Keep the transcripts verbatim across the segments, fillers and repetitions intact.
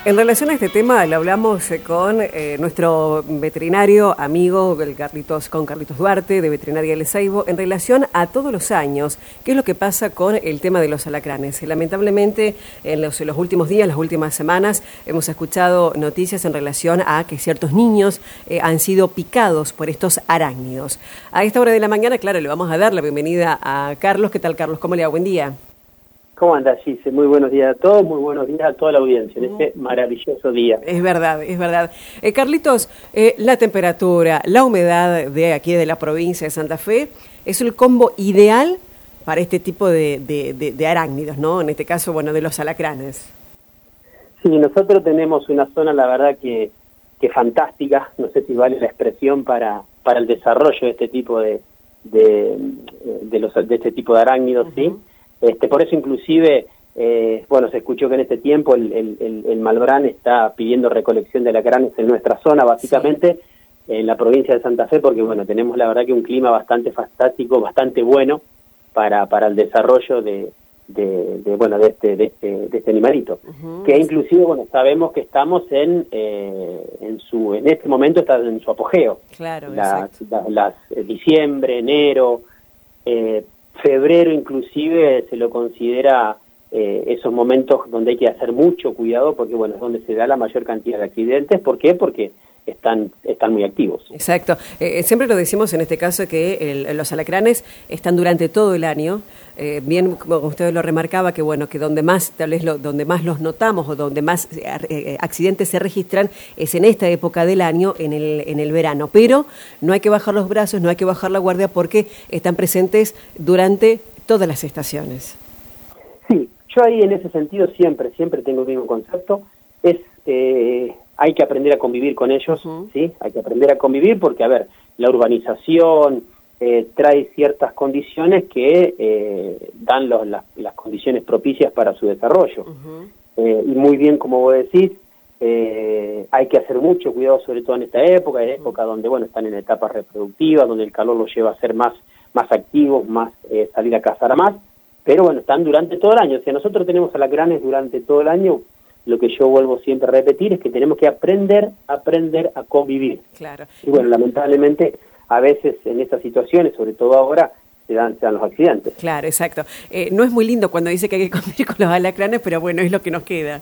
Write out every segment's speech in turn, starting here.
En relación a este tema, lo hablamos con eh, nuestro veterinario amigo, el Carlitos, con Carlitos Duarte, de Veterinaria El Seibo, en relación a todos los años, qué es lo que pasa con el tema de los alacranes. Lamentablemente, en los, en los últimos días, las últimas semanas, hemos escuchado noticias en relación a que ciertos niños eh, han sido picados por estos arácnidos. A esta hora de la mañana, claro, le vamos a dar la bienvenida a Carlos. ¿Qué tal, Carlos? ¿Cómo le va? Buen día. ¿Cómo anda, Gise? Muy buenos días a todos, muy buenos días a toda la audiencia en este maravilloso día. Es verdad, es verdad. Eh, Carlitos, eh, la temperatura, la humedad de aquí de la provincia de Santa Fe es el combo ideal para este tipo de, de, de, de arácnidos, ¿no? En este caso, bueno, de los alacranes. Sí, nosotros tenemos una zona, la verdad, que, que fantástica, no sé si vale la expresión para, para el desarrollo de este tipo de, de, de, los, de este tipo de arácnidos, uh-huh. ¿sí? Este, por eso inclusive, eh, bueno, se escuchó que en este tiempo el, el, el, el Malbrán está pidiendo recolección de alacranes en nuestra zona, básicamente, sí. En la provincia de Santa Fe, porque bueno, tenemos la verdad que un clima bastante fantástico, bastante bueno para, para el desarrollo de, de, de bueno, de este, de este, de este animalito. Uh-huh. Que inclusive, bueno, sabemos que estamos en, eh, en su, en este momento está en su apogeo. Claro, las, exacto. Las, las, eh, diciembre, enero, eh, febrero inclusive se lo considera eh, esos momentos donde hay que hacer mucho cuidado porque bueno, es donde se da la mayor cantidad de accidentes. ¿Por qué? Porque están están muy activos. Exacto. Eh, siempre lo decimos en este caso que el, los alacranes están durante todo el año. Eh, bien, como usted lo remarcaba, que bueno, que donde más, tal vez lo, donde más los notamos o donde más eh, accidentes se registran es en esta época del año, en el, en el verano. Pero no hay que bajar los brazos, no hay que bajar la guardia porque están presentes durante todas las estaciones. Sí, yo ahí en ese sentido siempre, siempre tengo el mismo concepto, es eh, hay que aprender a convivir con ellos, uh-huh. ¿sí? Hay que aprender a convivir porque, a ver, la urbanización eh, trae ciertas condiciones que eh, dan los, las, las condiciones propicias para su desarrollo. Uh-huh. Eh, y muy bien, como vos decís, eh, hay que hacer mucho cuidado, sobre todo en esta época, en uh-huh. época donde, bueno, están en etapas reproductivas, donde el calor los lleva a ser más, más activos, más eh, salir a cazar más, pero bueno, están durante todo el año. O sea, nosotros tenemos alacranes durante todo el año. Lo que yo vuelvo siempre a repetir es que tenemos que aprender, aprender a convivir. Claro. Y bueno, lamentablemente, a veces en estas situaciones, sobre todo ahora, se dan, se dan los accidentes. Claro, exacto. Eh, no es muy lindo cuando dice que hay que convivir con los alacranes, pero bueno, es lo que nos queda.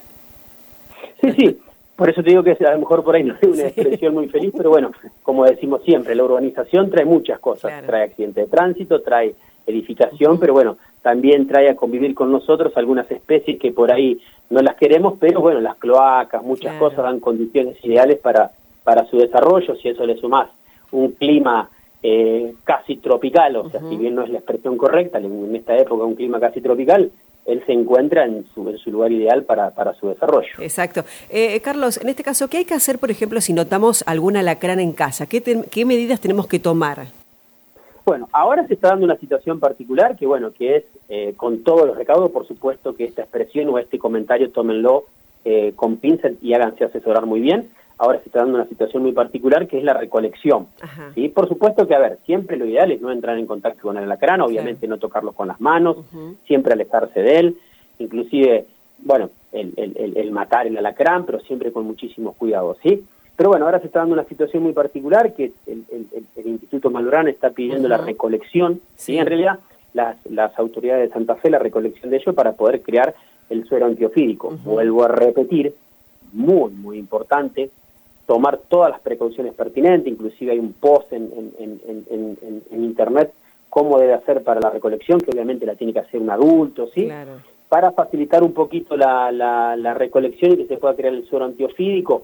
Sí, sí. Por eso te digo que a lo mejor por ahí no es una expresión muy feliz, pero bueno, como decimos siempre, la urbanización trae muchas cosas. Claro. Trae accidentes de tránsito, trae edificación, uh-huh. pero bueno, también trae a convivir con nosotros algunas especies que por ahí no las queremos, pero bueno, las cloacas, muchas claro. cosas dan condiciones ideales para, para su desarrollo. Si eso le sumás un clima eh, casi tropical, o sea, uh-huh. si bien no es la expresión correcta, en esta época un clima casi tropical, él se encuentra en su, en su lugar ideal para, para su desarrollo. Exacto. Eh, Carlos, en este caso, ¿qué hay que hacer, por ejemplo, si notamos algún alacrán en casa? ¿Qué, te, qué medidas tenemos que tomar? Bueno, ahora se está dando una situación particular que, bueno, que es eh, con todos los recaudos, por supuesto que esta expresión o este comentario tómenlo eh, con pinzas y háganse asesorar muy bien. Ahora se está dando una situación muy particular que es la recolección. Ajá. ¿Sí? Por supuesto que, a ver, siempre lo ideal es no entrar en contacto con el alacrán, obviamente claro. no tocarlo con las manos, uh-huh. siempre alejarse de él, inclusive, bueno, el, el, el, el matar el alacrán, pero siempre con muchísimos cuidados, ¿sí? Pero bueno, ahora se está dando una situación muy particular que el, el, el, el Instituto Malbrán está pidiendo uh-huh. la recolección, ¿sí? En realidad las, las autoridades de Santa Fe, la recolección de ellos para poder crear el suero antiofídico. Uh-huh. Vuelvo a repetir, muy, muy importante, tomar todas las precauciones pertinentes, inclusive hay un post en, en, en, en, en, en internet cómo debe hacer para la recolección, que obviamente la tiene que hacer un adulto, ¿sí? Claro. Para facilitar un poquito la, la, la recolección y que se pueda crear el suero antiofídico.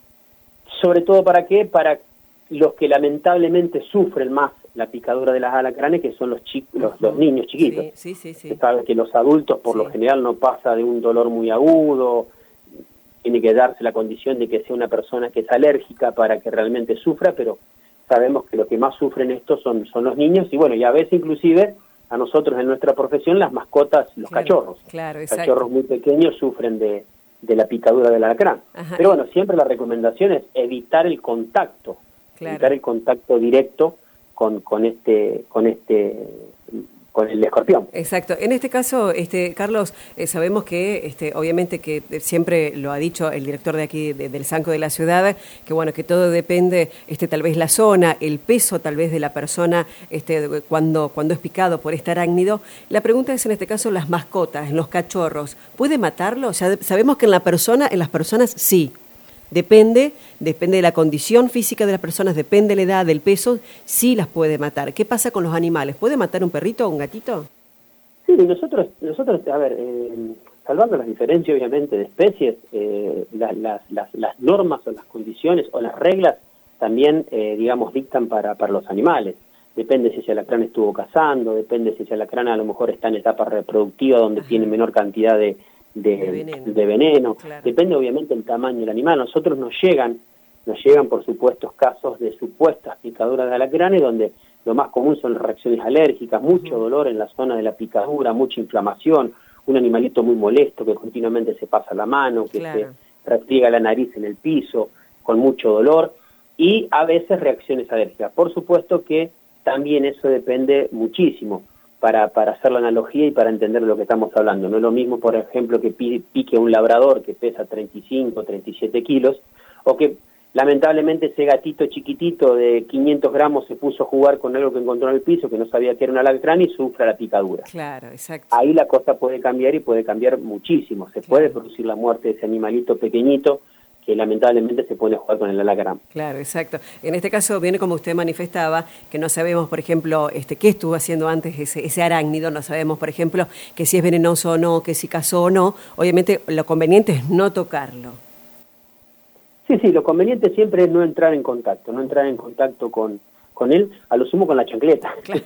Sobre todo, ¿para qué? Para los que lamentablemente sufren más la picadura de las alacranes, que son los chicos, los, los niños chiquitos. Sí, sí, sí, sí. Se sabe que los adultos, por sí. lo general, no pasa de un dolor muy agudo, tiene que darse la condición de que sea una persona que es alérgica para que realmente sufra, pero sabemos que lo que más sufren estos son, son los niños, y bueno, y a veces inclusive a nosotros en nuestra profesión las mascotas, los claro, cachorros. Claro, exacto. Cachorros muy pequeños sufren de... de la picadura del alacrán. Ajá. Pero bueno, siempre la recomendación es evitar el contacto, claro. evitar el contacto directo con, con este con este con el escorpión. Exacto. En este caso, este Carlos, eh, sabemos que, este, obviamente que siempre lo ha dicho el director de aquí de, del Sanco de la ciudad, que bueno, que todo depende, este, tal vez la zona, el peso tal vez de la persona, este, cuando cuando es picado por este arácnido. La pregunta es en este caso las mascotas, los cachorros, ¿puede matarlo? O sea, sabemos que en la persona, en las personas sí. Depende, depende de la condición física de las personas, depende de la edad, del peso, sí las puede matar. ¿Qué pasa con los animales? ¿Puede matar un perrito o un gatito? Sí, nosotros, nosotros a ver, eh, salvando las diferencias obviamente de especies, eh, la, las, las, las normas o las condiciones o las reglas también, eh, digamos, dictan para, para los animales. Depende si ese alacrán estuvo cazando, depende si ese alacrán a lo mejor está en etapa reproductiva donde Ajá. tiene menor cantidad de De, de veneno, de veneno. Claro. Depende obviamente del tamaño del animal. Nosotros nos llegan, nos llegan por supuestos casos de supuestas picaduras de alacranes donde lo más común son reacciones alérgicas, mucho uh-huh. dolor en la zona de la picadura, mucha inflamación, un animalito muy molesto que continuamente se pasa la mano, que claro. se restriega la nariz en el piso, con mucho dolor, y a veces reacciones alérgicas. Por supuesto que también eso depende muchísimo. Para, para hacer la analogía y para entender de lo que estamos hablando. No es lo mismo, por ejemplo, que pique un labrador que pesa treinta y cinco, treinta y siete kilos, o que lamentablemente ese gatito chiquitito de quinientos gramos se puso a jugar con algo que encontró en el piso, que no sabía que era un alacrán y sufra la picadura. Claro, exacto. Ahí la cosa puede cambiar y puede cambiar muchísimo. Se claro. puede producir la muerte de ese animalito pequeñito, que lamentablemente se pone a jugar con el alacrán. Claro, exacto. En este caso viene como usted manifestaba, que no sabemos, por ejemplo, este qué estuvo haciendo antes ese, ese arácnido, no sabemos, por ejemplo, que si es venenoso o no, que si cazó o no. Obviamente lo conveniente es no tocarlo. Sí, sí, lo conveniente siempre es no entrar en contacto, no entrar en contacto con, con él, a lo sumo con la chancleta. Claro.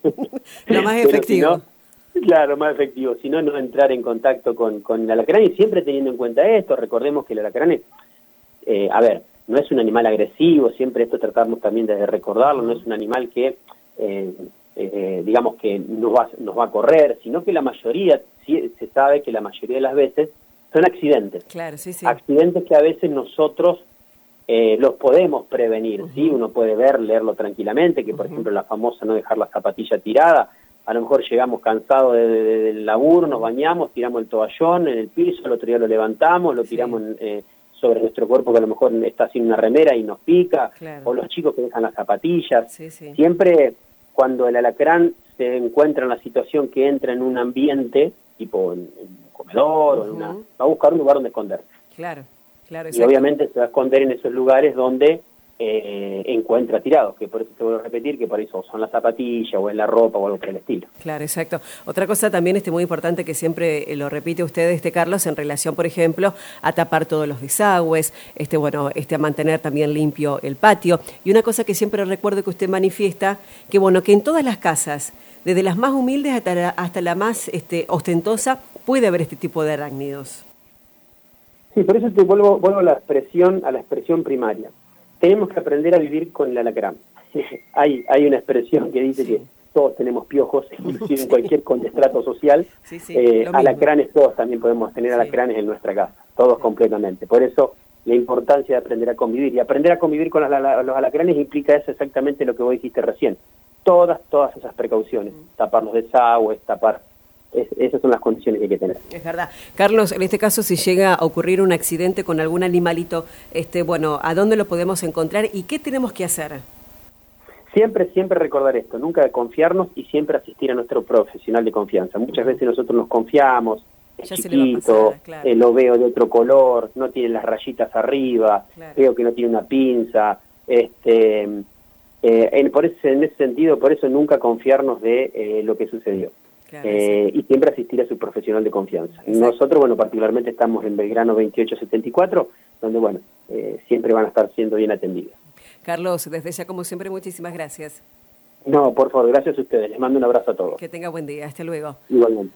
Lo más efectivo. Si no, claro, más efectivo, si no, no entrar en contacto con, con el alacrán y siempre teniendo en cuenta esto, recordemos que el alacrán es, eh, a ver, no es un animal agresivo, siempre esto tratamos también de recordarlo, no es un animal que, eh, eh, digamos que nos va, nos va a correr, sino que la mayoría, sí, se sabe que la mayoría de las veces son accidentes. Claro, sí, sí. Accidentes que a veces nosotros eh, los podemos prevenir, uh-huh. ¿sí? Uno puede ver, leerlo tranquilamente, que por uh-huh. ejemplo la famosa no dejar la zapatilla tirada. A lo mejor llegamos cansados de, de, de, del laburo, nos bañamos, tiramos el toallón en el piso, el otro día lo levantamos, lo tiramos sí. eh, sobre nuestro cuerpo que a lo mejor está sin una remera y nos pica, claro. o los chicos que dejan las zapatillas. Sí, sí. Siempre cuando el alacrán se encuentra en la situación que entra en un ambiente, tipo en, en un comedor, uh-huh. o en una, va a buscar un lugar donde esconderse. Claro, claro. Y obviamente se va a esconder en esos lugares donde Eh, encuentra tirados, que por eso te vuelvo a repetir, que por eso son las zapatillas o en la ropa o algo por el estilo. Claro, exacto. Otra cosa también este muy importante que siempre lo repite usted, este Carlos, en relación, por ejemplo, a tapar todos los desagües, este bueno, este a mantener también limpio el patio. Y una cosa que siempre recuerdo que usted manifiesta, que bueno, que en todas las casas, desde las más humildes hasta la, hasta la más este, ostentosa, puede haber este tipo de arácnidos. Sí, por eso te vuelvo, vuelvo a la expresión, a la expresión primaria. Tenemos que aprender a vivir con el alacrán. hay, hay una expresión que dice sí. que todos tenemos piojos, inclusive sí. en cualquier condestrato social. Sí, sí, eh, alacranes, todos también podemos tener sí. alacranes en nuestra casa, todos sí. completamente. Por eso la importancia de aprender a convivir. Y aprender a convivir con la, la, los alacranes implica eso exactamente lo que vos dijiste recién. Todas, todas esas precauciones. Mm. Tapar los desagües, tapar... Es, esas son las condiciones que hay que tener. Es verdad. Carlos, en este caso, si llega a ocurrir un accidente con algún animalito, este, bueno, ¿a dónde lo podemos encontrar y qué tenemos que hacer? Siempre, siempre recordar esto, nunca confiarnos y siempre asistir a nuestro profesional de confianza. Muchas veces nosotros nos confiamos, es ya chiquito, pasar, claro. eh, lo veo de otro color, no tiene las rayitas arriba, claro. veo que no tiene una pinza, este, eh, en, por ese, en ese sentido, por eso nunca confiarnos de eh, lo que sucedió. Claro, eh, sí. Y siempre asistir a su profesional de confianza. Exacto. Nosotros, bueno, particularmente estamos en Belgrano veintiocho setenta y cuatro, donde, bueno, eh, siempre van a estar siendo bien atendidos. Carlos, desde ya, como siempre, muchísimas gracias. No, por favor, gracias a ustedes. Les mando un abrazo a todos. Que tenga buen día. Hasta luego. Igualmente.